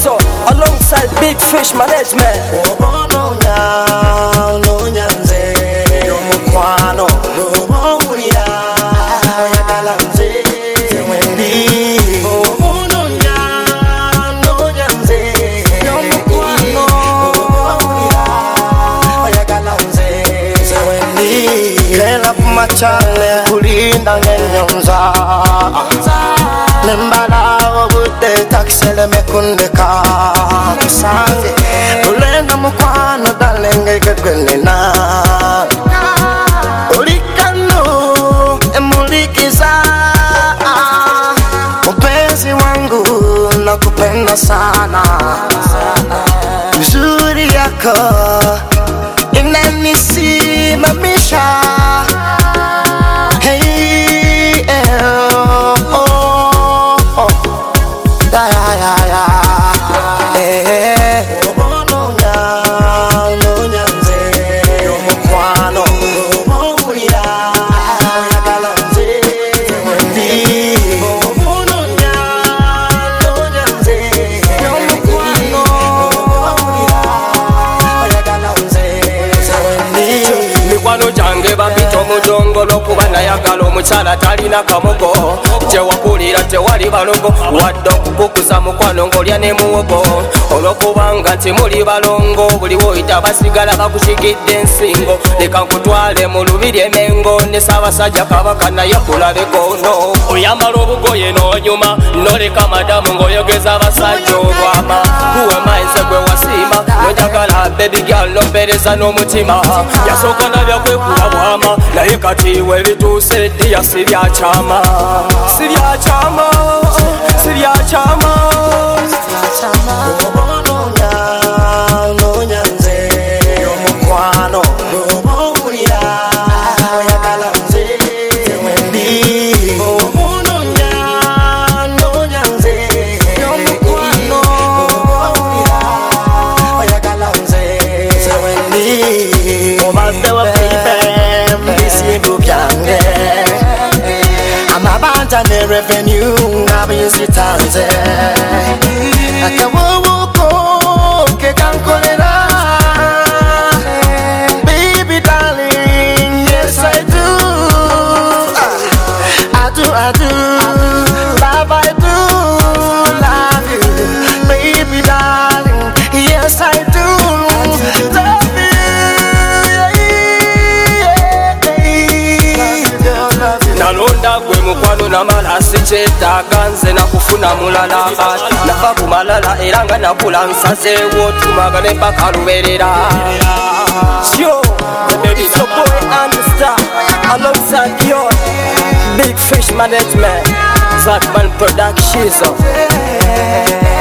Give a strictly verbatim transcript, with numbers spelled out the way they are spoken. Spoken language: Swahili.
Shizo alongside Big Fish Management. Oh no nya, no nyanze, yo mukwano, no muya, oyagala nze, Wendi. Oh no nya, no nyanze, yo mukwano, no muya, oyagala nze, Wendi. Kela kumachale, kulinda ngenyonza, nembala obude taxele mekundeka sange ulenga mukwano dalenge kwenena ulikano emulikiza mpenzi wangu nakupenda sana uzuri yako inanisimamisha. Hey, eh, oh. Mujongolo kuba nayagala omukyala talina kamugo tewapulira tewali balongo wadde okukukuza mukwano ng'olya ne muwogo olw'okubanga nti muli balongo buli woyita basigala bakusigidde ensingo leka nkutwale mu lubiri emengo ne Ssaabasajja Kabaka naye kulabeko no oyambala obugoye n'onyuma noleka madamu ng'oyogeza abasajja obwama kuwe mayinze gwe wasiima nojagala baby girl nompereza n'omutima yasooka nabya kwekula bwama naye kati webituuse ddiya siryakyama siryakyama siryakyama ononya nonya nze omukwano n'omuwulira oyagala nze Wendi. Ononya nonya nze omukwano n'omuwulira oyagala nze Wendi. Obadde wafipe bisindu byange amabanja ne revenue ngabinzitanze akawuko kekankolera baby darling yes I do I do I do love I do love you baby darling yes I do love you nalonda gwe mukwano namala sikyetaaga nze nakufuna mulala nafa ku malala era nga nakula nsazeewo tumagane mpaka luberera. Yo, it's your boy Understar alongside your Big Fish Management, Zackman Productions.